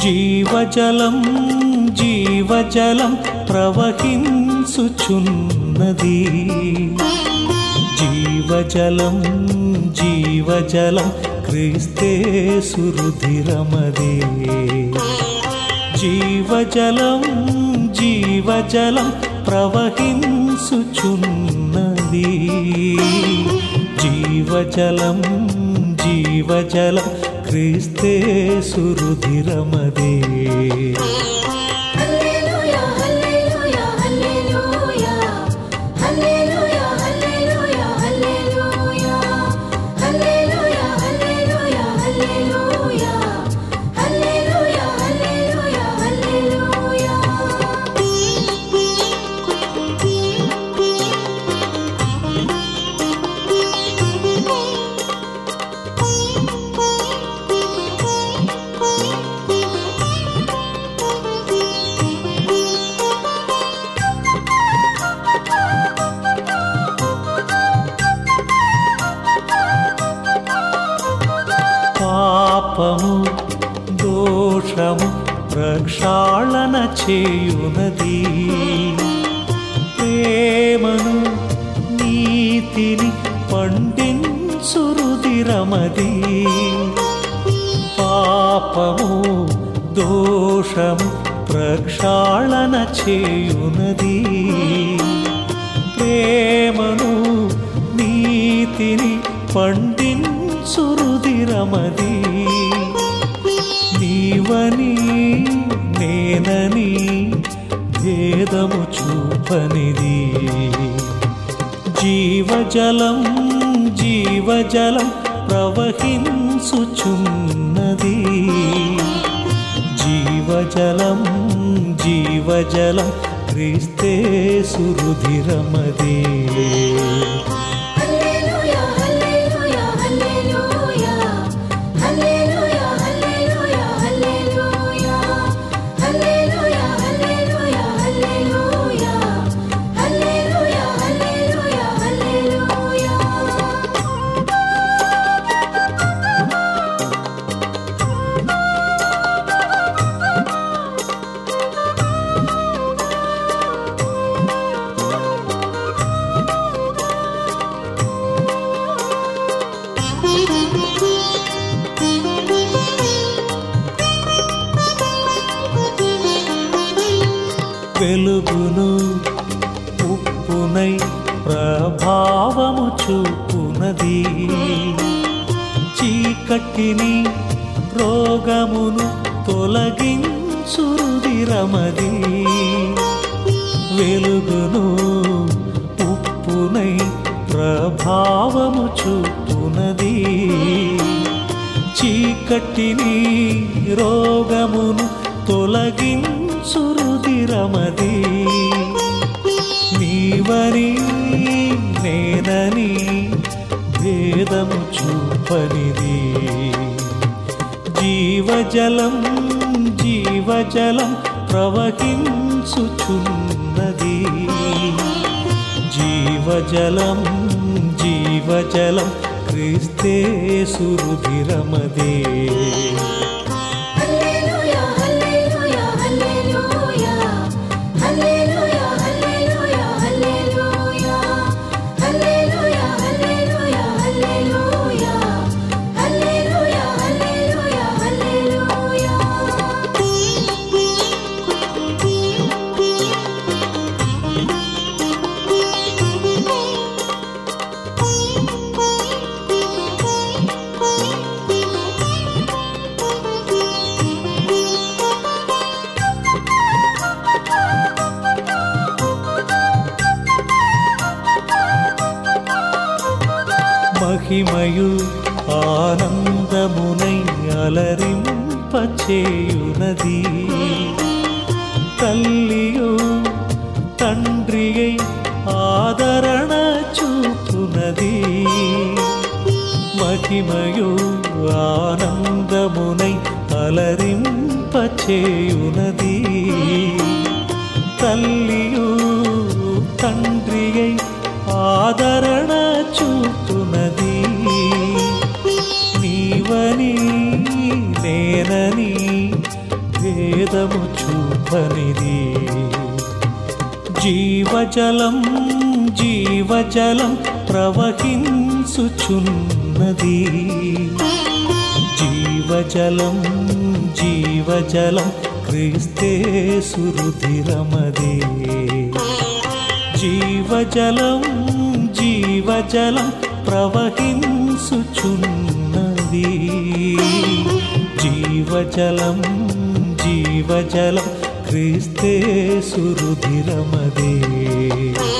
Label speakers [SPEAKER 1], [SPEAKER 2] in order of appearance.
[SPEAKER 1] జీవజలం జీవజలం ప్రవహించుచున్నది. జీవజలం జీవజలం క్రీస్తేసు రుధిరమదే. జీవజలం జీవజలం ప్రవహించుచున్నది. జీవజలం జీవజలం క్రీస్తేసు రుధిరమదే. పాపము దోషము ప్రక్షాళన చేయునది. ప్రేమను నీతిని పండించు రుధిరమది. పాపము దోషము ప్రక్షాళన చేయునది. ప్రేమను నీతిని పండించు రుధిరమది. నీవని నేనని భేదము చూపనిది. జీవజలం జీవజలం ప్రవహించుచున్నది. జీవజలం జీవజలం క్రీస్తేసు రుధిరమదే. వెలుగును ఉప్పునై ప్రభావము చూపునది. చీకటిని రోగమును తొలగించు రుధిరమది. వెలుగును ఉప్పునై ప్రభావము చూపునది. చీకటిని రోగమును తొలగించు రుధిరమది. నీవని నేనని భేదము చూపనిది. జీవజలం జీవజలం ప్రవహించుచున్నది. జీవజలం జీవజలం క్రీస్తేసు రుధిరమదే. మహిమయు ఆనందమునై అలరింపచేయునది. తల్లియు తండ్రియై ఆదరణ చూపునది. మహిమయు ఆనందమునై అలరింపచేయునది. తల్లియు తండ్రియై ఆదరణ చూపునది. నీవని నేనని భేదము చూపనిది. జీవజలం జీవజలం ప్రవహించుచున్నది. జీవజలం జీవజలం క్రీస్తేసు రుధిరమదే. జీవజలం జీవజలం ప్రవహించుచున్నది. జీవజలం జీవజలం క్రీస్తేసు రుధిరమదే.